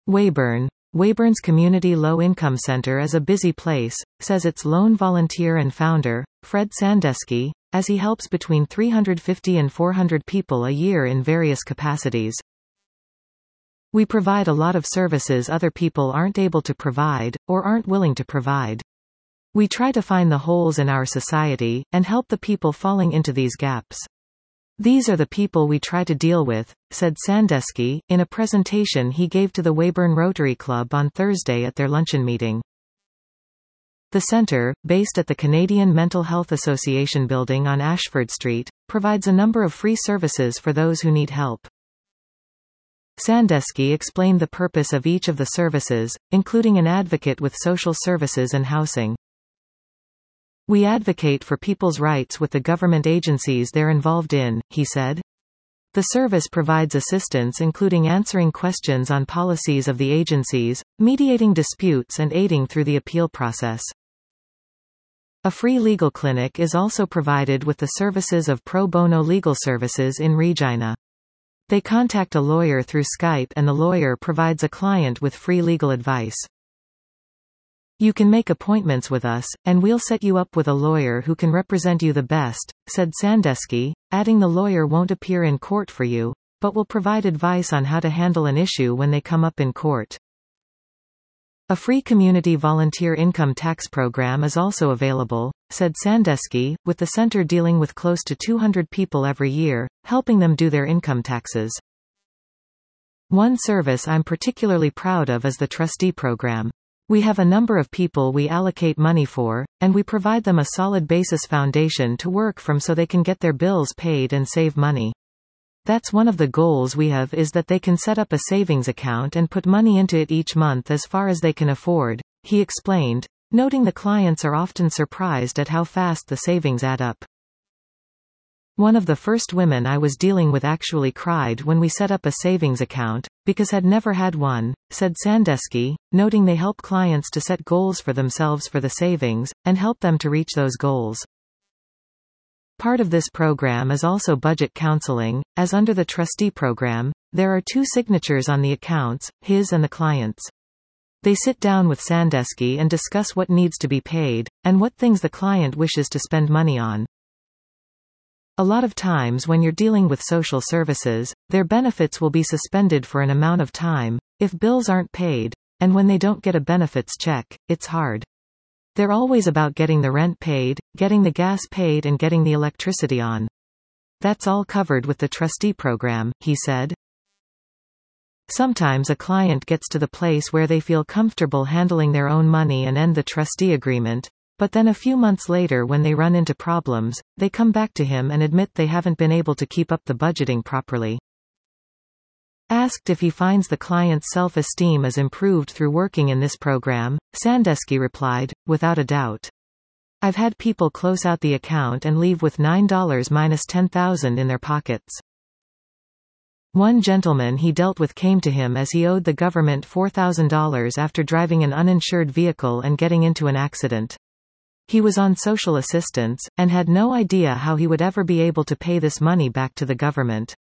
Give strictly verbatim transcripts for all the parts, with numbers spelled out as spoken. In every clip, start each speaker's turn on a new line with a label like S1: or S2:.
S1: Weyburn. Weyburn's Community Low-Income Center is a busy place, says its lone volunteer and founder, Fred Sandusky, as he helps between three hundred fifty and four hundred people a year in various capacities. We provide a lot of services other people aren't able to provide, or aren't willing to provide. We try to find the holes in our society, and help the people falling into these gaps. These are the people we try to deal with, said Sandusky, in a presentation he gave to the Weyburn Rotary Club on Thursday at their luncheon meeting. The center, based at the Canadian Mental Health Association building on Ashford Street, provides a number of free services for those who need help. Sandusky explained the purpose of each of the services, including an advocate with social services and housing. We advocate for people's rights with the government agencies they're involved in, he said. The service provides assistance including answering questions on policies of the agencies, mediating disputes and aiding through the appeal process. A free legal clinic is also provided with the services of Pro Bono Legal Services in Regina. They contact a lawyer through Skype and the lawyer provides a client with free legal advice. You can make appointments with us, and we'll set you up with a lawyer who can represent you the best, said Sandusky, adding the lawyer won't appear in court for you, but will provide advice on how to handle an issue when they come up in court. A free community volunteer income tax program is also available, said Sandusky, with the center dealing with close to two hundred people every year, helping them do their income taxes. One service I'm particularly proud of is the trustee program. We have a number of people we allocate money for, and we provide them a solid basis foundation to work from so they can get their bills paid and save money. That's one of the goals we have is that they can set up a savings account and put money into it each month as far as they can afford, he explained, noting the clients are often surprised at how fast the savings add up. One of the first women I was dealing with actually cried when we set up a savings account, because had never had one, said Sandusky, noting they help clients to set goals for themselves for the savings, and help them to reach those goals. Part of this program is also budget counseling, as under the trustee program, there are two signatures on the accounts, his and the client's. They sit down with Sandusky and discuss what needs to be paid, and what things the client wishes to spend money on. A lot of times when you're dealing with social services, their benefits will be suspended for an amount of time, if bills aren't paid, and when they don't get a benefits check, it's hard. They're always about getting the rent paid, getting the gas paid and getting the electricity on. That's all covered with the trustee program, he said. Sometimes a client gets to the place where they feel comfortable handling their own money and end the trustee agreement. But then a few months later when they run into problems, they come back to him and admit they haven't been able to keep up the budgeting properly. Asked if he finds the client's self-esteem is improved through working in this program, Sandusky replied, without a doubt. I've had people close out the account and leave with nine dollars minus ten thousand dollars in their pockets. One gentleman he dealt with came to him as he owed the government four thousand dollars after driving an uninsured vehicle and getting into an accident. He was on social assistance, and had no idea how he would ever be able to pay this money back to the government.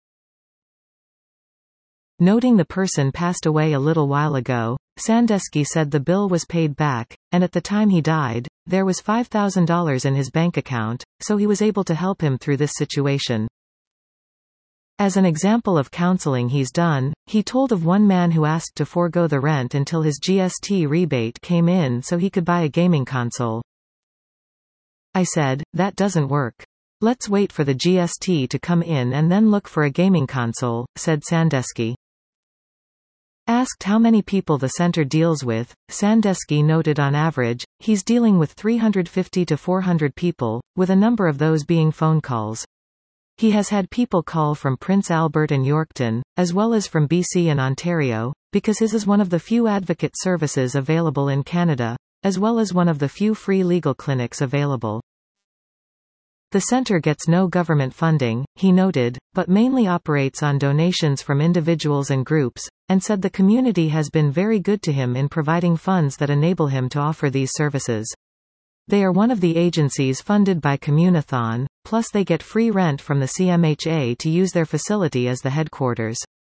S1: Noting the person passed away a little while ago, Sandusky said the bill was paid back, and at the time he died, there was five thousand dollars in his bank account, so he was able to help him through this situation. As an example of counseling he's done, he told of one man who asked to forego the rent until his G S T rebate came in so he could buy a gaming console. I said, that doesn't work. Let's wait for the G S T to come in and then look for a gaming console, said Sandusky. Asked how many people the center deals with, Sandusky noted on average, he's dealing with three hundred fifty to four hundred people, with a number of those being phone calls. He has had people call from Prince Albert and Yorkton, as well as from B C and Ontario, because his is one of the few advocate services available in Canada, as well as one of the few free legal clinics available. The center gets no government funding, he noted, but mainly operates on donations from individuals and groups, and said the community has been very good to him in providing funds that enable him to offer these services. They are one of the agencies funded by Communathon, plus they get free rent from the C M H A to use their facility as the headquarters.